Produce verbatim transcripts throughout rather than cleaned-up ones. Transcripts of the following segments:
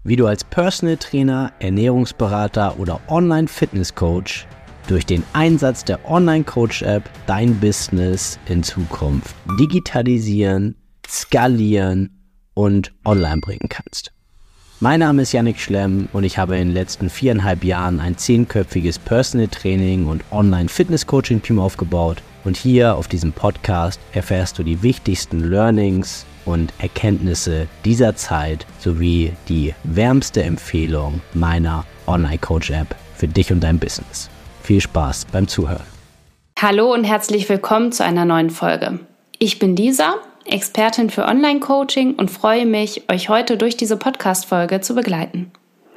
wie du als Personal Trainer, Ernährungsberater oder Online-Fitness-Coach durch den Einsatz der Online-Coach-App dein Business in Zukunft digitalisieren, skalieren und online bringen kannst. Mein Name ist Yannick Schlemm und ich habe in den letzten viereinhalb Jahren ein zehnköpfiges Personal Training und Online-Fitness-Coaching-Team aufgebaut und hier auf diesem Podcast erfährst du die wichtigsten Learnings und Erkenntnisse dieser Zeit sowie die wärmste Empfehlung meiner Online-Coach-App für dich und dein Business. Viel Spaß beim Zuhören. Hallo und herzlich willkommen zu einer neuen Folge. Ich bin Lisa, Expertin für Online-Coaching und freue mich, euch heute durch diese Podcast-Folge zu begleiten.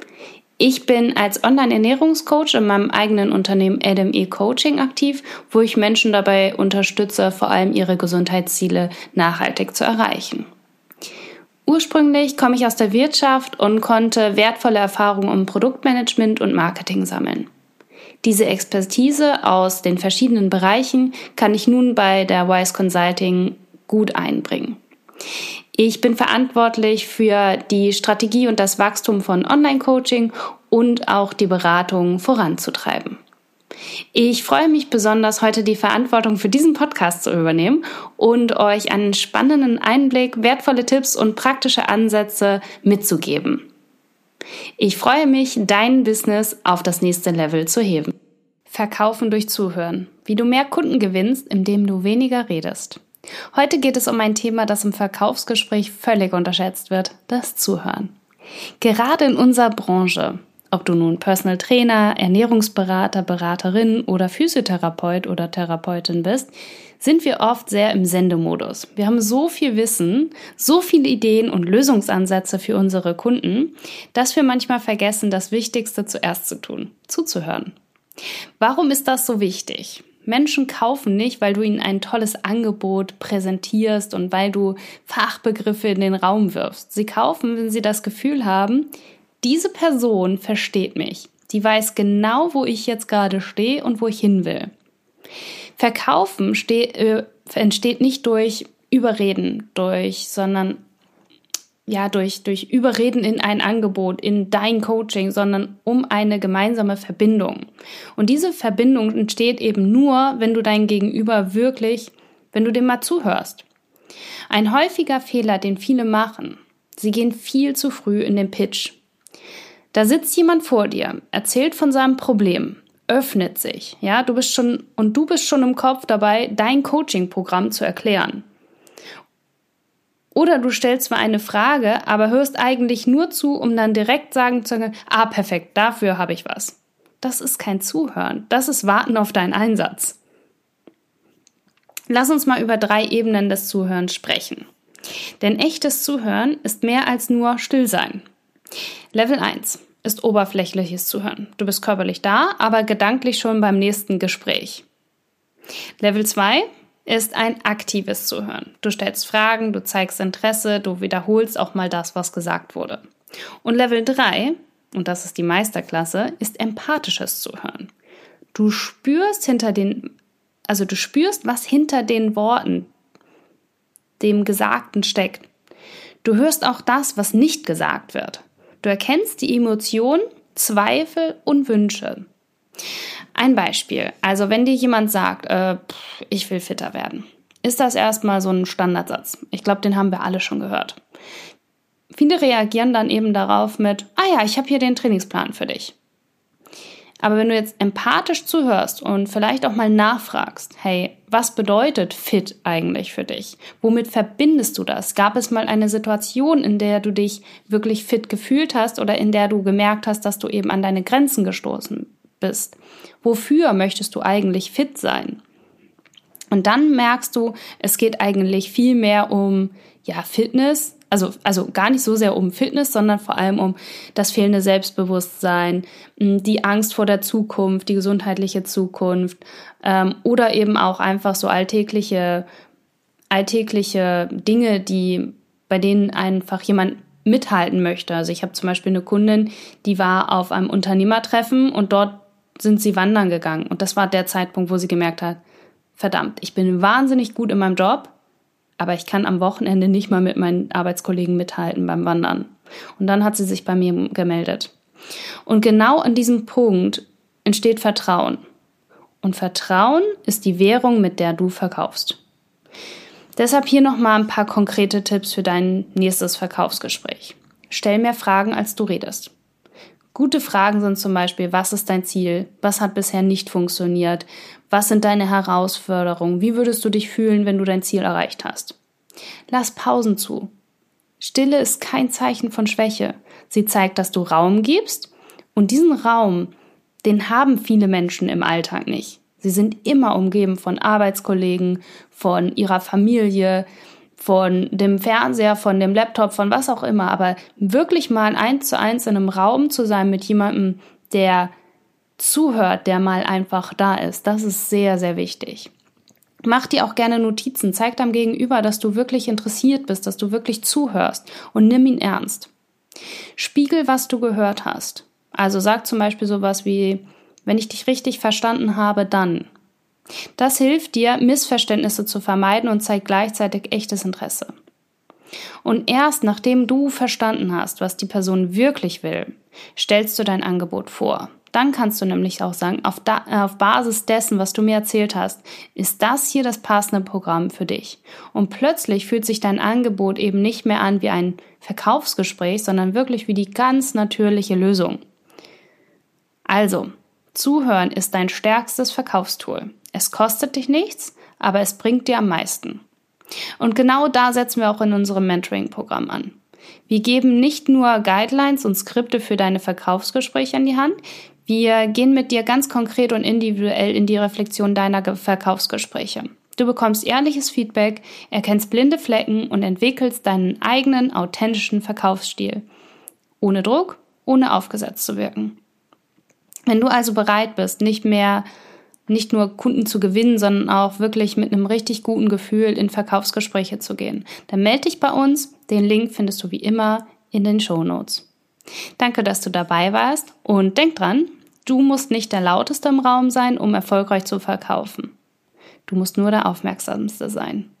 Ich bin als Online-Ernährungscoach in meinem eigenen Unternehmen L M E Coaching aktiv, wo ich Menschen dabei unterstütze, vor allem ihre Gesundheitsziele nachhaltig zu erreichen. Ursprünglich komme ich aus der Wirtschaft und konnte wertvolle Erfahrungen im Produktmanagement und Marketing sammeln. Diese Expertise aus den verschiedenen Bereichen kann ich nun bei der Wise Consulting gut einbringen. Ich bin verantwortlich für die Strategie und das Wachstum von Online-Coaching und auch die Beratung voranzutreiben. Ich freue mich besonders, heute die Verantwortung für diesen Podcast zu übernehmen und euch einen spannenden Einblick, wertvolle Tipps und praktische Ansätze mitzugeben. Ich freue mich, dein Business auf das nächste Level zu heben. Verkaufen durch Zuhören. Wie du mehr Kunden gewinnst, indem du weniger redest. Heute geht es um ein Thema, das im Verkaufsgespräch völlig unterschätzt wird, das Zuhören. Gerade in unserer Branche, ob du nun Personal Trainer, Ernährungsberater, Beraterin oder Physiotherapeut oder Therapeutin bist, sind wir oft sehr im Sendemodus. Wir haben so viel Wissen, so viele Ideen und Lösungsansätze für unsere Kunden, dass wir manchmal vergessen, das Wichtigste zuerst zu tun, zuzuhören. Warum ist das so wichtig? Menschen kaufen nicht, weil du ihnen ein tolles Angebot präsentierst und weil du Fachbegriffe in den Raum wirfst. Sie kaufen, wenn sie das Gefühl haben, diese Person versteht mich. Die weiß genau, wo ich jetzt gerade stehe und wo ich hin will. Verkaufen ste- äh, entsteht nicht durch Überreden, durch, sondern ja, durch, durch Überreden in ein Angebot, in dein Coaching, sondern um eine gemeinsame Verbindung. Und diese Verbindung entsteht eben nur, wenn du dein Gegenüber wirklich, wenn du dem mal zuhörst. Ein häufiger Fehler, den viele machen, sie gehen viel zu früh in den Pitch. Da sitzt jemand vor dir, erzählt von seinem Problem, öffnet sich, ja, du bist schon, und du bist schon im Kopf dabei, dein Coaching-Programm zu erklären. Oder du stellst zwar eine Frage, aber hörst eigentlich nur zu, um dann direkt sagen zu können, ah, perfekt, dafür habe ich was. Das ist kein Zuhören, das ist Warten auf deinen Einsatz. Lass uns mal über drei Ebenen des Zuhörens sprechen. Denn echtes Zuhören ist mehr als nur Stillsein. Level eins ist oberflächliches Zuhören. Du bist körperlich da, aber gedanklich schon beim nächsten Gespräch. Level zwei ist ein aktives Zuhören. Du stellst Fragen, du zeigst Interesse, du wiederholst auch mal das, was gesagt wurde. Und Level drei, und das ist die Meisterklasse, ist empathisches Zuhören. Du spürst hinter den, also du spürst, was hinter den Worten, dem Gesagten steckt. Du hörst auch das, was nicht gesagt wird. Du erkennst die Emotionen, Zweifel und Wünsche. Ein Beispiel, also wenn dir jemand sagt, äh, pff, ich will fitter werden, ist das erstmal so ein Standardsatz. Ich glaube, den haben wir alle schon gehört. Viele reagieren dann eben darauf mit, ah ja, ich habe hier den Trainingsplan für dich. Aber wenn du jetzt empathisch zuhörst und vielleicht auch mal nachfragst, hey, was bedeutet fit eigentlich für dich? Womit verbindest du das? Gab es mal eine Situation, in der du dich wirklich fit gefühlt hast oder in der du gemerkt hast, dass du eben an deine Grenzen gestoßen bist? Wofür möchtest du eigentlich fit sein? Und dann merkst du, es geht eigentlich viel mehr um ja, Fitness, also, also gar nicht so sehr um Fitness, sondern vor allem um das fehlende Selbstbewusstsein, die Angst vor der Zukunft, die gesundheitliche Zukunft ähm, oder eben auch einfach so alltägliche, alltägliche Dinge, die, bei denen einfach jemand mithalten möchte. Also ich habe zum Beispiel eine Kundin, die war auf einem Unternehmertreffen und dort sind sie wandern gegangen. Und das war der Zeitpunkt, wo sie gemerkt hat, verdammt, ich bin wahnsinnig gut in meinem Job, aber ich kann am Wochenende nicht mal mit meinen Arbeitskollegen mithalten beim Wandern. Und dann hat sie sich bei mir gemeldet. Und genau an diesem Punkt entsteht Vertrauen. Und Vertrauen ist die Währung, mit der du verkaufst. Deshalb hier nochmal ein paar konkrete Tipps für dein nächstes Verkaufsgespräch. Stell mehr Fragen, als du redest. Gute Fragen sind zum Beispiel, was ist dein Ziel? Was hat bisher nicht funktioniert? Was sind deine Herausforderungen? Wie würdest du dich fühlen, wenn du dein Ziel erreicht hast? Lass Pausen zu. Stille ist kein Zeichen von Schwäche. Sie zeigt, dass du Raum gibst, und diesen Raum, den haben viele Menschen im Alltag nicht. Sie sind immer umgeben von Arbeitskollegen, von ihrer Familie, von dem Fernseher, von dem Laptop, von was auch immer. Aber wirklich mal eins zu eins in einem Raum zu sein mit jemandem, der zuhört, der mal einfach da ist, das ist sehr, sehr wichtig. Mach dir auch gerne Notizen, zeig deinem Gegenüber, dass du wirklich interessiert bist, dass du wirklich zuhörst, und nimm ihn ernst. Spiegel, was du gehört hast. Also sag zum Beispiel sowas wie, wenn ich dich richtig verstanden habe, dann. Das hilft dir, Missverständnisse zu vermeiden und zeigt gleichzeitig echtes Interesse. Und erst nachdem du verstanden hast, was die Person wirklich will, stellst du dein Angebot vor. Dann kannst du nämlich auch sagen, auf, da, auf Basis dessen, was du mir erzählt hast, ist das hier das passende Programm für dich. Und plötzlich fühlt sich dein Angebot eben nicht mehr an wie ein Verkaufsgespräch, sondern wirklich wie die ganz natürliche Lösung. Also, Zuhören ist dein stärkstes Verkaufstool. Es kostet dich nichts, aber es bringt dir am meisten. Und genau da setzen wir auch in unserem Mentoring-Programm an. Wir geben nicht nur Guidelines und Skripte für deine Verkaufsgespräche an die Hand, wir gehen mit dir ganz konkret und individuell in die Reflexion deiner Verkaufsgespräche. Du bekommst ehrliches Feedback, erkennst blinde Flecken und entwickelst deinen eigenen authentischen Verkaufsstil. Ohne Druck, ohne aufgesetzt zu wirken. Wenn du also bereit bist, nicht mehr, nicht nur Kunden zu gewinnen, sondern auch wirklich mit einem richtig guten Gefühl in Verkaufsgespräche zu gehen, dann melde dich bei uns. Den Link findest du wie immer in den Shownotes. Danke, dass du dabei warst, und denk dran, du musst nicht der Lauteste im Raum sein, um erfolgreich zu verkaufen. Du musst nur der Aufmerksamste sein.